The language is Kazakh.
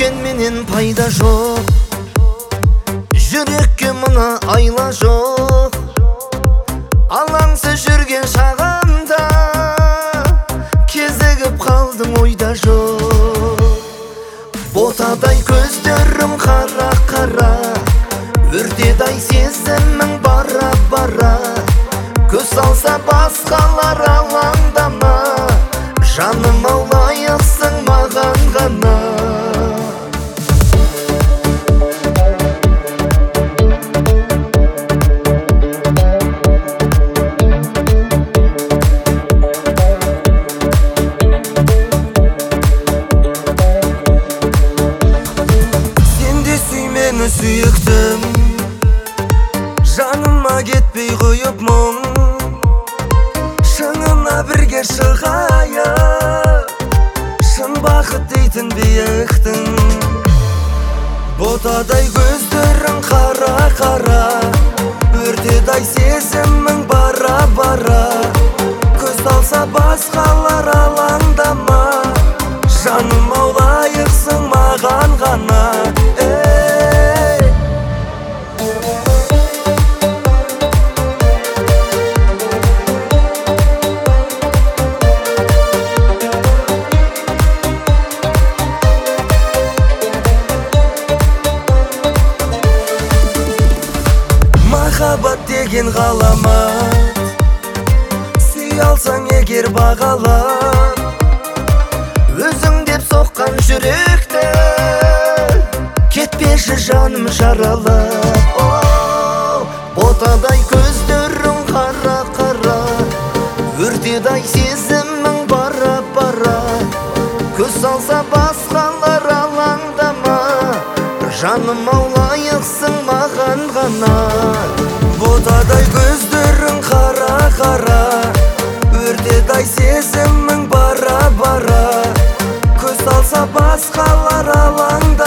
Сүйгенменен пайда жоқ, жүрекке мына айла жоқ. Алаңсыз жүрген шағымда кезігіп қалдым ойда жоқ. Ботадай көздерім қара-қара, өртедай сезімің бара-бара. Көз салса басқалар алаңдама, жаным ау лайықсың маған ғана. Сүйіктім, жаныма кетпей қойып мұң, шыңына бірге шығайық, шын бақыт дейтін биіктің. Ботадай көздерің қара-қара, өртедай сезімің бара-бара. Көз салса басқалар алаңдама, жаным ау лайықсың маған ғана. Махаббат деген ғаламат, сүй алсаң егер бағалап, өзің деп соққан жүректі кетпеші жаным жаралап. Ботадай көздерің қара-қара, өртедай сезімің бара-бара. Көз салса басқалар алаңдама, жаным ау лайықсың маған ғана. Ботадай көздерің қара-қара, өртедай сезімің бара-бара. Көз салса басқалар алаңдама,